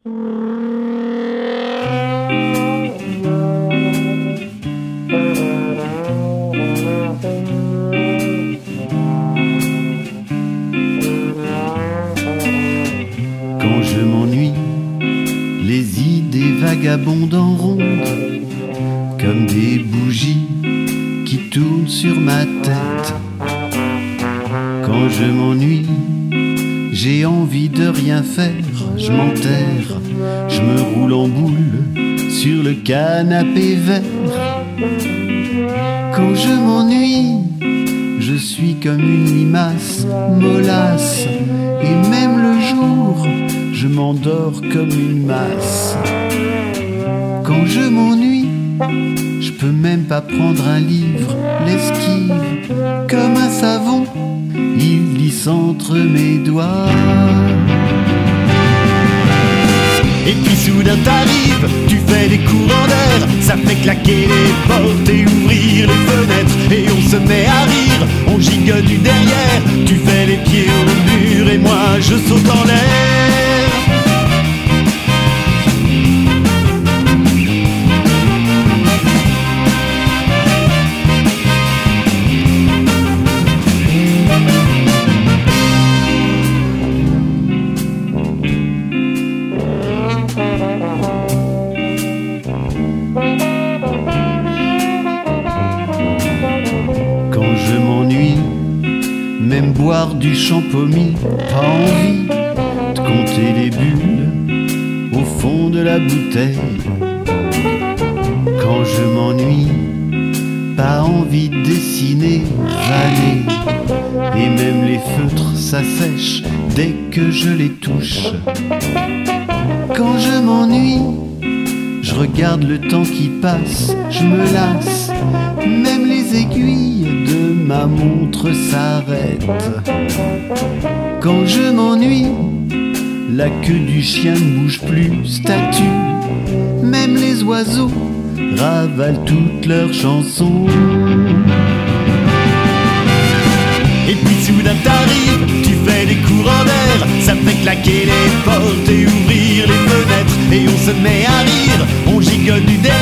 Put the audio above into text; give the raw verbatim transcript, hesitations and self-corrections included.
Quand je m'ennuie, les idées vagabondent en ronde, comme des bougies qui tournent sur ma tête. Quand je m'ennuie, j'ai envie de rien faire, je m'enterre, je me roule en boule sur le canapé vert. Quand je m'ennuie, je suis comme une limace mollasse, et même le jour, je m'endors comme une masse. Quand je m'ennuie, je peux même pas prendre un livre, l'esquive comme un savon, il glisse entre mes doigts. Et puis soudain t'arrives, tu fais des courants d'air, ça fait claquer les portes et ouvrir les fenêtres, et on se met à rire, on gigote du derrière, tu fais les pieds au mur et moi je saute en l'air. Quand je m'ennuie, même boire du champomis, pas envie de compter les bulles au fond de la bouteille. Quand je m'ennuie, pas envie de dessiner, valer, et même les feutres s'assèchent dès que je les touche. Quand je m'ennuie, je regarde le temps qui passe, je me lasse, même les aiguilles de ma montre s'arrêtent. Quand je m'ennuie, la queue du chien ne bouge plus, statue, même les oiseaux ravalent toutes leurs chansons. Et puis soudain t'arrives, tu fais des courants d'air, ça fait claquer les portes et ouvrir les fenêtres, et on se met à rire, on gigote du derrière,